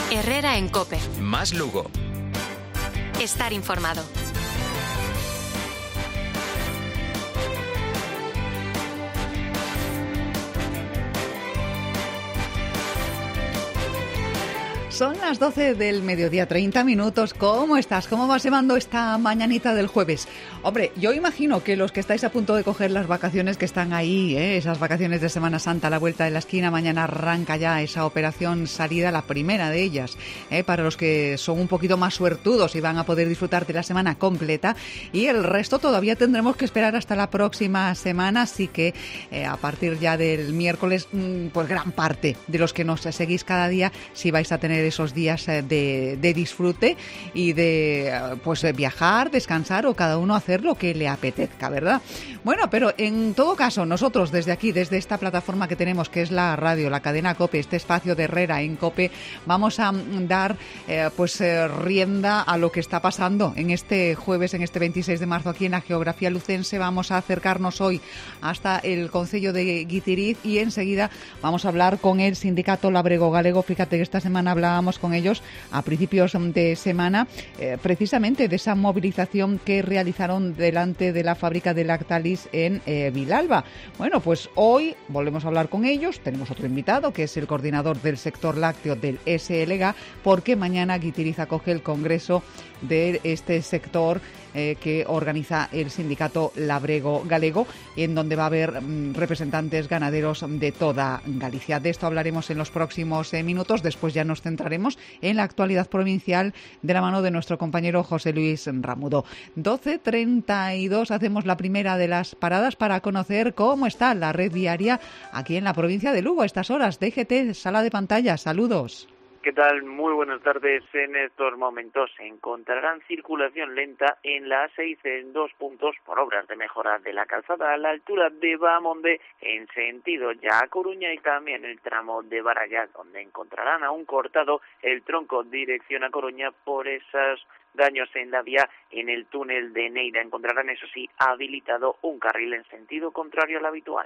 Herrera en COPE. Más Lugo. Estar informado. Son las 12 del mediodía, 30 minutos. ¿Cómo estás? ¿Cómo vas llevando esta mañanita del jueves? Hombre, yo imagino que los que estáis a punto de coger las vacaciones que están ahí, esas vacaciones de Semana Santa a la vuelta de la esquina, mañana arranca ya esa operación salida, la primera de ellas, para los que son un poquito más suertudos y van a poder disfrutar de la semana completa, y el resto todavía tendremos que esperar hasta la próxima semana, así que a partir ya del miércoles, pues gran parte de los que nos seguís cada día, si vais a tener esos días de disfrute y de pues viajar, descansar o cada uno hacer lo que le apetezca, ¿verdad? Bueno, pero en todo caso, nosotros desde aquí, desde esta plataforma que tenemos, que es la radio, la cadena COPE, este espacio de Herrera en COPE, vamos a dar rienda a lo que está pasando en este jueves, en este 26 de marzo aquí en la geografía lucense. Vamos a acercarnos hoy hasta el concello de Guitiriz y enseguida vamos a hablar con el sindicato Labrego Galego. Fíjate que esta semana hablábamos con ellos a principios de semana precisamente de esa movilización que realizaron delante de la fábrica de Lactalis en Vilalba. Bueno, pues hoy volvemos a hablar con ellos. Tenemos otro invitado que es el coordinador del sector lácteo del SLG, porque mañana Guitiriz acoge el congreso de este sector que organiza el sindicato Labrego Galego, en donde va a haber representantes ganaderos de toda Galicia. De esto hablaremos en los próximos minutos. Después ya nos centraremos en la actualidad provincial de la mano de nuestro compañero José Luis Ramudo. 12:32 hacemos la primera de las paradas para conocer cómo está la red viaria aquí en la provincia de Lugo a estas horas. DGT, sala de pantalla, saludos. ¿Qué tal? Muy buenas tardes. En estos momentos se encontrarán circulación lenta en la A6 en 2 puntos por obras de mejora de la calzada a la altura de Bamonde en sentido ya a Coruña, y también el tramo de Baralla, donde encontrarán aún cortado el tronco dirección a Coruña por esos daños en la vía en el túnel de Neira. Encontrarán, eso sí, habilitado un carril en sentido contrario al habitual.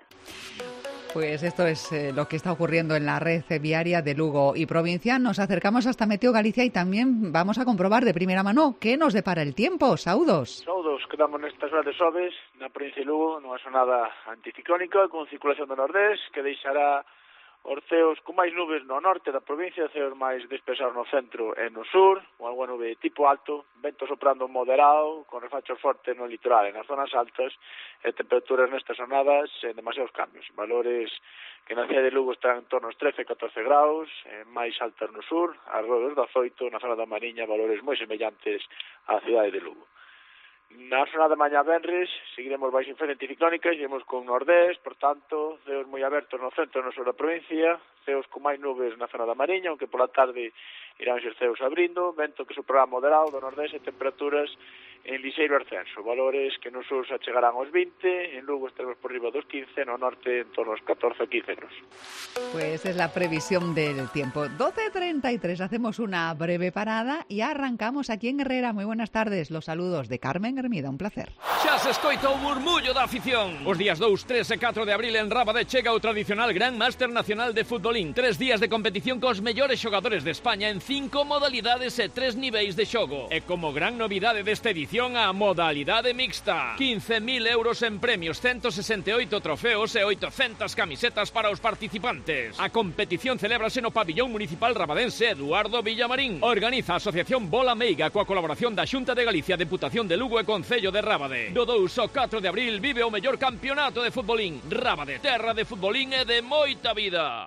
Pues esto es lo que está ocurriendo en la red viaria de Lugo y provincia. Nos acercamos hasta Meteo Galicia y también vamos a comprobar de primera mano qué nos depara el tiempo. Saudos. Saudos, quedamos nestas horas de xoves na provincia de Lugo nunha xornada anticiclónica con circulación do nordés que deixará os ceos con máis nubes no norte da provincia, ceos máis despesados no centro e no sur, con alguna nube tipo alto, vento soprando moderado, con refachos fortes no litoral e nas zonas altas, e temperaturas nestas jornadas en demasiados cambios. Valores que na cidade de Lugo están en torno aos 13-14 graus, máis altas no sur, alrededor dos 18, na zona da Mariña, valores moi semellantes á cidade de Lugo. Na jornada de mañá venres seguiremos baixo influencia anticiclónica, iremos con nordés, por tanto, ceos moi abertos no centro e no sur da provincia, ceos con máis nubes na zona da Mariña, aunque pola tarde irán os ceos abrindo, vento que soprará moderado do nordés e temperaturas en lixeiro ascenso, valores que no sur se achegarán aos 20, en Lugo estaremos por riba dos 15, no norte en torno aos 14 o 15 graus. Pues es la previsión del tiempo. 12:33, hacemos una breve parada y arrancamos aquí en Herrera. Muy buenas tardes, los saludos de Carmen Hermida, un placer. Xa se escoita o murmullo da afición. Os días 2, 3 e 4 de abril en Rábade chega o tradicional Gran Máster Nacional de Futbolín. 3 días de competición cos mellores xogadores de España en 5 modalidades e 3 niveis de xogo. E como gran novidade desta edición, a modalidade mixta. 15.000 euros en premios, 168 trofeos e 800 camisetas para os participantes. A competición celébrase no pabillón municipal rabadense Eduardo Villamarín. Organiza a Asociación Bola Meiga coa colaboración da Xunta de Galicia, Deputación de Lugo e Concello de Rábade. Do 2 ao 4 de abril vive o mellor campeonato de futbolín. Rábade, terra de futbolín e de moita vida.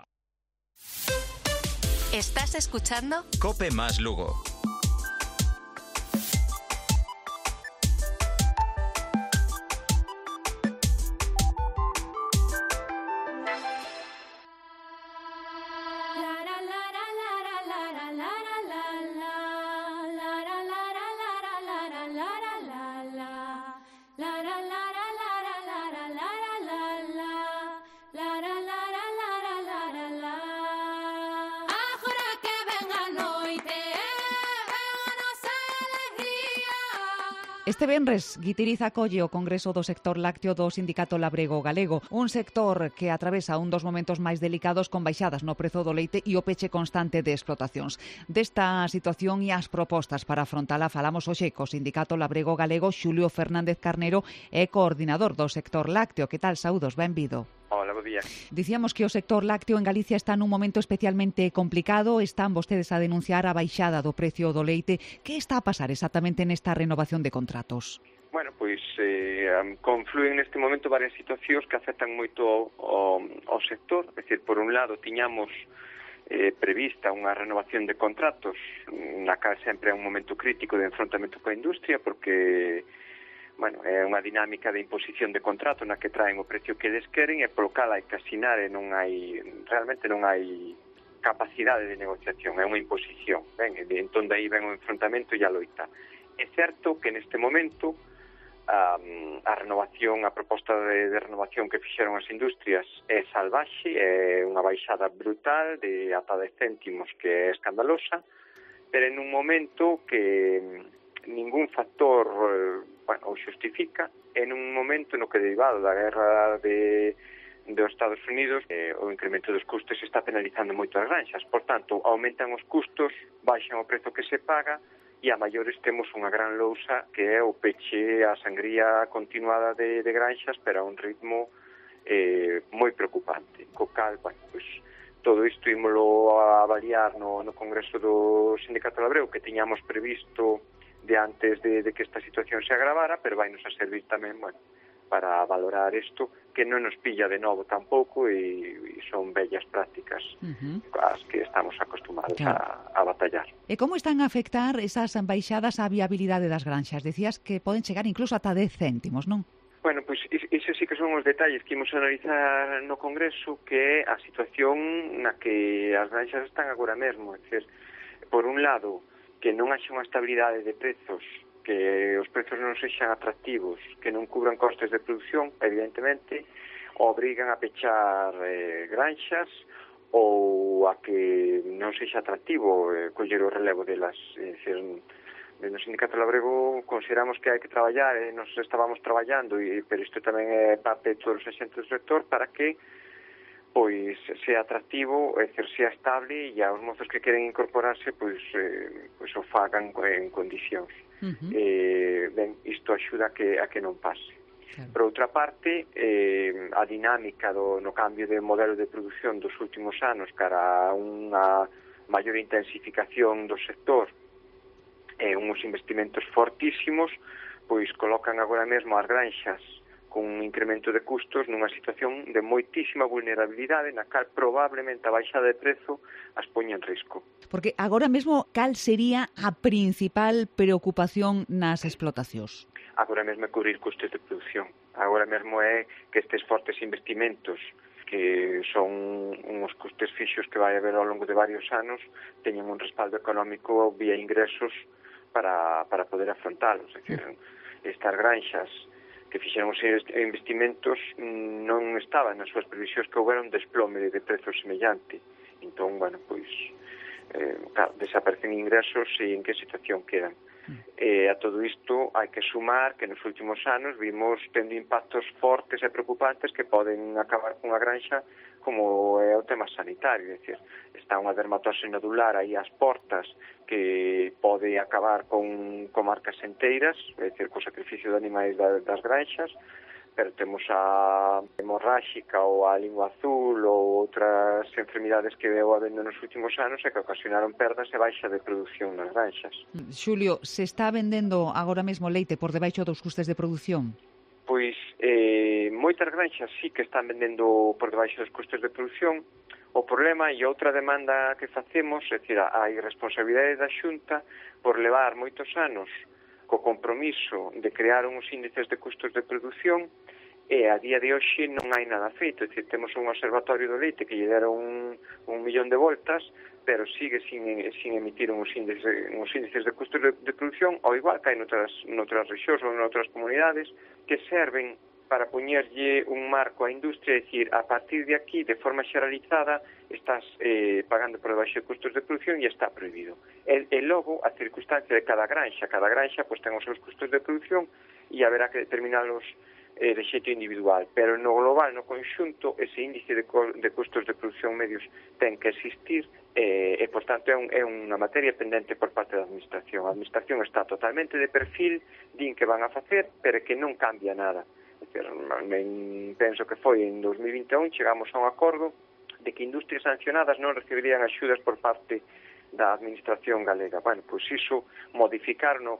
¿Estás escuchando? COPE más Lugo. Agora que ven a noite Este venres, Guitiriz acolle o Congreso do Sector Lácteo do Sindicato Labrego Galego, un sector que atravesa un dos momentos máis delicados con baixadas no prezo do leite e o peche constante de explotacións. Desta situación e as propostas para afrontala falamos hoxe co Sindicato Labrego Galego. Xulio Fernández Carnero é coordinador do sector lácteo. Que tal? Saúdos, benvido. Hola, bo día. Dicíamos que o sector lácteo en Galicia está nun momento especialmente complicado. Están vostedes a denunciar a baixada do precio do leite. Que está a pasar exactamente nesta renovación de contratos? Bueno, pois confluen neste momento varias situacións que afectan moito ao sector. É dicir, por un lado, tiñamos prevista unha renovación de contratos na cal sempre é un momento crítico de enfrontamento coa industria porque bueno, é unha dinámica de imposición de contrato na que traen o precio que eles queren e polo cal hai que asinar e realmente non hai capacidade de negociación, é unha imposición. Ben, entón de aí ven o enfrontamento e a loita. É certo que neste momento a renovación, a proposta de renovación que fixeron as industrias é salvaxe, é unha baixada brutal de ata 10 céntimos que é escandalosa, pero en un momento que ningún factor o xustifica, en un momento no que derivado da guerra dos Estados Unidos o incremento dos custos está penalizando moito as granxas. Por tanto, aumentan os custos, baixan o prezo que se paga e a maiores temos unha gran lousa que é o peche, a sangría continuada de granxas, pero a un ritmo moi preocupante. Co cal, pois, todo isto ímolo a avaliar no Congreso do Sindicato Labrego que tiñamos previsto de antes de que esta situación se agravara, pero vai nos a servir tamén, para valorar isto, que non nos pilla de novo tampouco e son bellas prácticas as que estamos acostumados a batallar. E como están a afectar esas baixadas á viabilidade das granxas? Decías que poden chegar incluso ata 10 céntimos, non? Bueno, pois iso sí que son os detalles que imos analizar no Congreso, que é a situación na que as granxas están agora mesmo. É dicir, por un lado, que non haxa unha estabilidade de prezos, que os prezos non sexan atractivos, que non cubran costes de produción, evidentemente, obrigan a pechar granxas ou a que non sexa atractivo coller o relevo delas. É dicir, no Sindicato Labrego consideramos que hai que traballar, nos estábamos traballando, pero isto tamén é parte de todos os agentes do sector, para que pois sea atractivo, é dicir, sea estable e aos mozos que queren incorporarse pois o fagan en condicións. Ben, isto axuda a que non pase. Claro. Por outra parte, a dinámica no cambio de modelo de produción dos últimos anos cara a unha maior intensificación do sector e uns investimentos fortísimos, pois colocan agora mesmo as granxas con un incremento de custos nunha situación de moitísima vulnerabilidade na cal probablemente a baixada de prezo as poña en risco. Porque agora mesmo, cal sería a principal preocupación nas explotacións? Agora mesmo é cubrir custos de produción. Agora mesmo é que estes fortes investimentos que son uns custes fixos que vai haber ao longo de varios anos teñen un respaldo económico vía ingresos para poder afrontalos. É dicir, estas granxas que fixeron os investimentos non estaban nas súas previsións que houbera un desplome de prezos semellante. Entón, bueno, pois, claro, desaparecen ingresos e en que situación quedan. A todo isto hai que sumar que nos últimos anos vimos tendo impactos fortes e preocupantes que poden acabar cunha granxa como é o tema sanitario, é dicir, está unha dermatose nodular aí ás portas que pode acabar con comarcas enteiras, é dicir, co sacrificio de animais das granxas, pero temos a hemorráxica ou a lingua azul ou outras enfermidades que veo habendo nos últimos anos e que ocasionaron perdas e baixa de produción nas granxas. Xulio, se está vendendo agora mesmo leite por debaixo dos custes de produción? Pois moitas granxas sí que están vendendo por debaixo dos custes de produción. O problema e outra demanda que facemos, é dicir, a irresponsabilidade da Xunta por levar moitos anos co compromiso de crear uns índices de custos de produción e a día de hoxe non hai nada feito. É dicir, temos un observatorio do leite que lle deron un millón de voltas, pero sigue sin emitir uns índices de custos de produción, ao igual que hai noutras rexións ou noutras comunidades, que serven para poñerlle un marco á industria, é dicir, a partir de aquí, de forma xeralizada, estás pagando por debaixo de custos de produción e está prohibido. E logo, a circunstancia de cada granxa pois ten os seus custos de produción e haberá que determinalos de xeito individual, pero no global, no conxunto, ese índice de custos de produción medios ten que existir e, por tanto, é unha materia pendente por parte da Administración. A Administración está totalmente de perfil, din que van a facer, pero que non cambia nada. Penso que foi en 2021, chegamos a un acordo de que industrias sancionadas non recibirían axudas por parte da Administración galega. Bueno, pois iso modificarno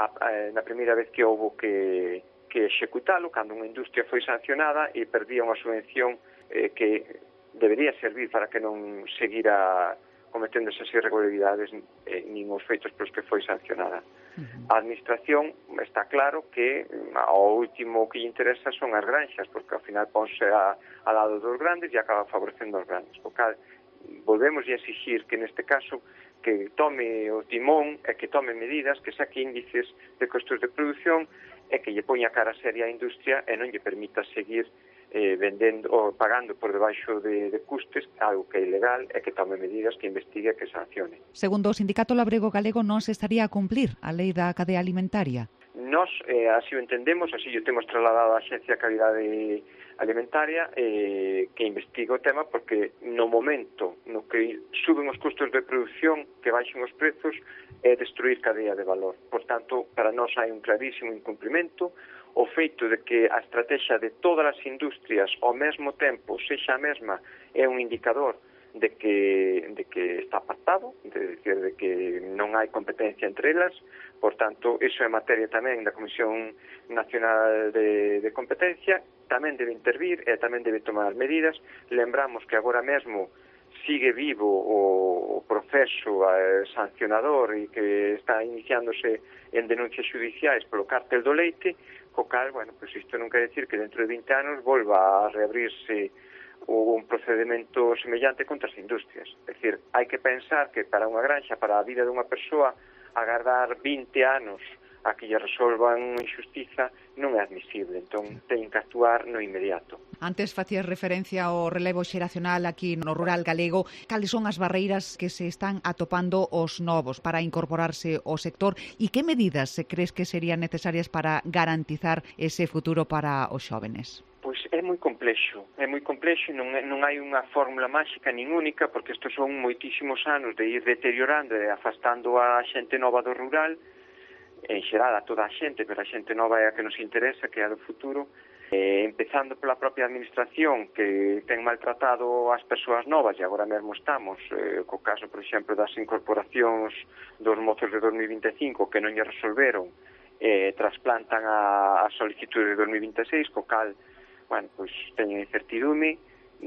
na primeira vez que houve que executalo, cando unha industria foi sancionada e perdía unha subvención que debería servir para que non seguira cometendo esas irregularidades nin os feitos pelos que foi sancionada. A Administración está claro que ao último que lle interesa son as granxas, porque ao final ponse ao lado dos grandes e acaba favorecendo os grandes. Porque volvemos a exigir que neste caso que tome o timón e que tome medidas, que saque índices de costos de produción e que lle poña cara seria á industria e non lle permita seguir vendendo ou pagando por debaixo de custes algo que é ilegal e que tome medidas, que investigue e que sancione. Segundo o Sindicato Labrego Galego, non se estaría a cumplir a lei da cadea alimentaria? Nos, así o entendemos, así o temos trasladado á Axencia de Calidade Alimentaria que investiga o tema, porque no momento no que suben os custos de produción, que baixen os prezos, é destruir cadea de valor. Por tanto, para nós hai un clarísimo incumprimento. O feito de que a estrategia de todas as industrias ao mesmo tempo sexa a mesma é un indicador de que está pactado, de que non hai competencia entre elas. Por tanto, iso é materia tamén da Comisión Nacional de Competencia, tamén debe intervir e tamén debe tomar medidas. Lembramos que agora mesmo sigue vivo o proceso sancionador e que está iniciándose en denuncias judiciais polo cártel do leite, co cal, bueno, pues isto non quere decir que dentro de 20 anos volva a reabrirse un procedimento semellante contra as industrias. É dicir, hai que pensar que para unha granxa, para a vida dunha persoa, agardar 20 anos a que lle resolvan injustiza non é admisible, entón teñen que actuar no inmediato. Antes facías referencia ao relevo xeracional aquí no rural galego. Cales son as barreiras que se están atopando os novos para incorporarse ao sector e que medidas se crees que serían necesarias para garantizar ese futuro para os xóvenes? Pois é moi complexo e non hai unha fórmula máxica nin única, porque estes son moitísimos anos de ir deteriorando e afastando a xente nova do rural, en xeral a toda a xente, pero a xente nova é a que nos interesa, que é a do futuro, empezando pola propia Administración, que ten maltratado as persoas novas, e agora mesmo estamos co caso, por exemplo, das incorporacións dos mozos de 2025 que non lle resolveron, trasplantan a solicitude de 2026, co cal, bueno, pois teñen incertidume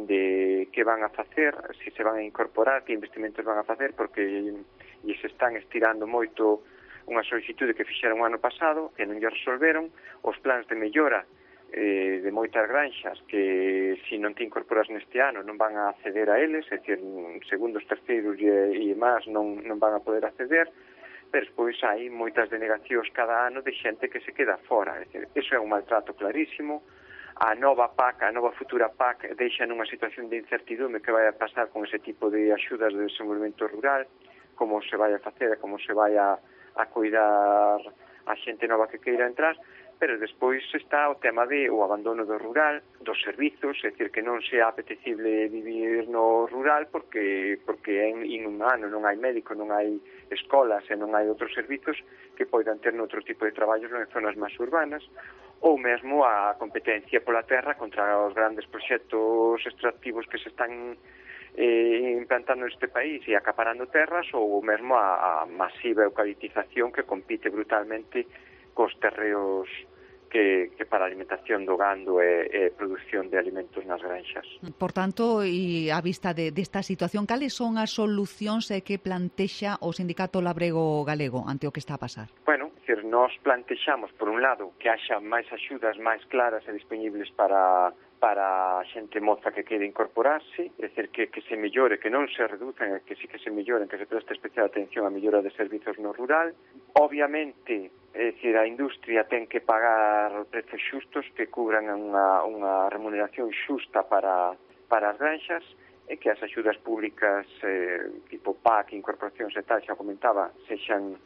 de que van a facer, se se van a incorporar, que investimentos van a facer, porque lles están estirando moito unha solicitude que fixeron o ano pasado, que non lle resolveron, os plans de mellora de moitas granxas que se non te incorporas neste ano non van a acceder a eles, é dicir, segundos, terceiros e máis non van a poder acceder, pero despois hai moitas denegacións cada ano de xente que se queda fora, é dicir, iso é un maltrato clarísimo. A nova PAC, a nova futura PAC deixa nunha situación de incertidume que vai a pasar con ese tipo de axudas de desenvolvemento rural, como se vai a facer, como se vai a cuidar a xente nova que queira entrar, pero despois está o tema o abandono do rural, dos servizos, é dicir, que non sea apetecible vivir no rural porque é inhumano, non hai médico, non hai escolas e non hai outros servizos que poidan ter noutro tipo de traballos en zonas máis urbanas, ou mesmo a competencia pola terra contra os grandes proxectos extractivos que se están implantando neste país e acaparando terras, ou mesmo a masiva eucaliptización que compite brutalmente cos terreos que para a alimentación do gando e produción de alimentos nas granxas. Por tanto, e á vista desta situación, cales son as solucións que plantexa o Sindicato Labrego Galego ante o que está a pasar? Bueno, nós plantexamos, por un lado, que haxa máis axudas máis claras e disponibles para a xente moza que quede incorporarse, é dicir, que se mellore, que non se reduzan, que sí que se melloren, que se preste especial atención á mellora de servizos no rural. Obviamente, É dicir, a industria ten que pagar prezos xustos que cubran unha remuneración xusta para as granxas, e que as axudas públicas tipo PAC, incorporacións e tal, xa comentaba, sexan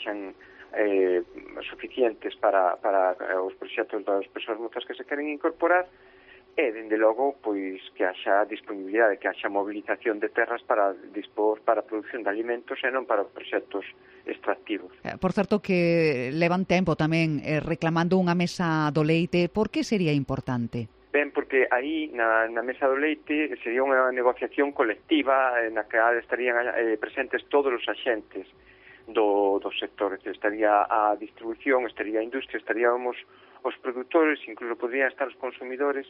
suficientes para os proxectos das persoas mozas que se queren incorporar, e, dende logo, pois que haxa disponibilidade, que haxa mobilización de terras para dispor para a produción de alimentos e non para proxectos extractivos. Por certo, que levan tempo tamén reclamando unha mesa do leite. Por que sería importante? Ben, porque aí na mesa do leite sería unha negociación colectiva na que estarían presentes todos os axentes do sector. Estaría a distribución, estaría a industria, estaríamos os produtores, incluso podrían estar os consumidores,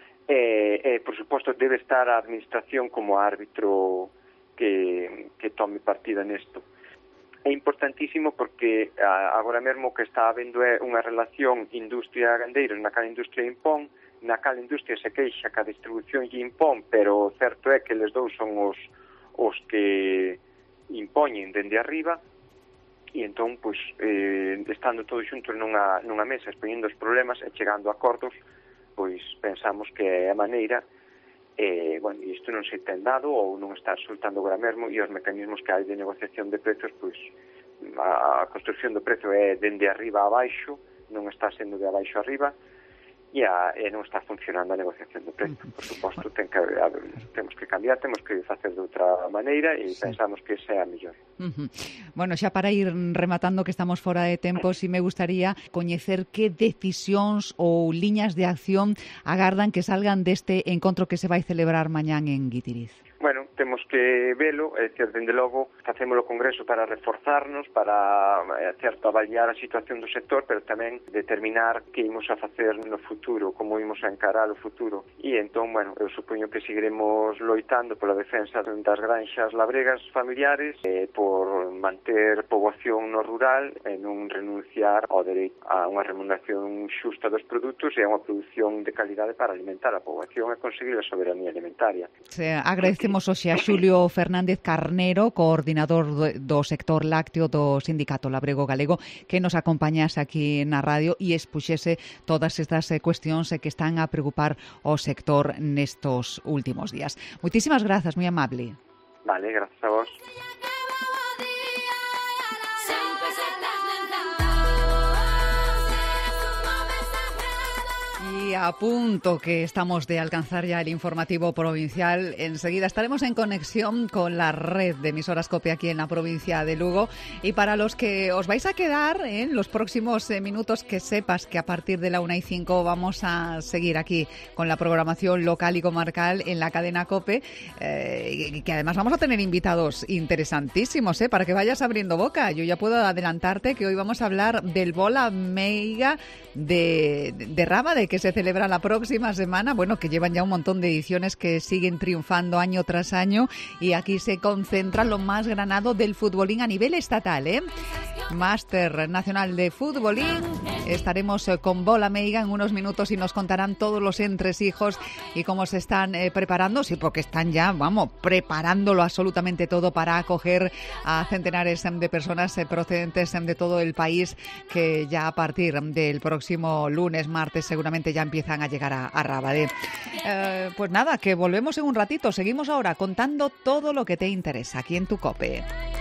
e por suposto debe estar a administración como árbitro que tome partida nesto. É importantísimo porque agora mesmo que está habendo unha relación industria-gandeiro na cal a industria impón, na cal a industria se queixa que a distribución lle impón, pero o certo é que eles dous son os que impoñen dende arriba, e entón, pois, estando todos xuntos nunha mesa, expoñendo os problemas e chegando a acordos, pois pensamos que é a maneira, bueno, e isto non se ten dado ou non está resultando agora mesmo, e os mecanismos que hai de negociación de prezos, pois a construcción do prezo é dende arriba a baixo, non está sendo de abaixo a arriba, e non está funcionando a negociación do prezo. Por suposto, temos que cambiar, temos que facer de outra maneira, e pensamos que esa é a mellor. Bueno, xa para ir rematando, que estamos fora de tempo, si me gustaría coñecer que decisións ou liñas de acción agardan que salgan deste encontro que se vai celebrar mañán en Guitiriz. Bueno, temos que velo, é dicir, dende logo, facemos o congreso para reforzarnos, para, certo, avaliar a situación do sector, pero tamén determinar que imos a facer no futuro, como imos a encarar o futuro. E entón, bueno, eu supoño que seguiremos loitando pola defensa das granxas labregas familiares, por manter poboación no rural e non renunciar ao dereito a unha remuneración xusta dos produtos e a unha produción de calidade para alimentar a poboación e conseguir a soberanía alimentaria. Agradecemos hoxe a Xulio Fernández Carnero, coordinador do sector lácteo do Sindicato Labrego Galego, que nos acompañase aquí na radio e expuxese todas estas cuestións que están a preocupar o sector nestos últimos días. Moitísimas grazas, moi amable. Vale, grazas a vos. Y a punto que estamos de alcanzar ya el informativo provincial. Enseguida estaremos en conexión con la red de emisoras COPE aquí en la provincia de Lugo. Y para los que os vais a quedar en los próximos minutos, que sepas que a partir de la 1:05 vamos a seguir aquí con la programación local y comarcal en la cadena COPE, y que además vamos a tener invitados interesantísimos, para que vayas abriendo boca. Yo ya puedo adelantarte que hoy vamos a hablar del Bola Meiga de Rábade, que se celebra la próxima semana, bueno, que llevan ya un montón de ediciones que siguen triunfando año tras año, y aquí se concentra lo más granado del futbolín a nivel estatal, Máster Nacional de Futbolín. Estaremos con Bola Meiga en unos minutos y nos contarán todos los entresijos y cómo se están preparando, sí, porque están ya, preparándolo absolutamente todo para acoger a centenares de personas procedentes de todo el país, que ya a partir del próximo lunes, martes, seguramente ya empiezan a llegar a Rábade. Pues nada, que volvemos en un ratito. Seguimos ahora contando todo lo que te interesa aquí en tu COPE.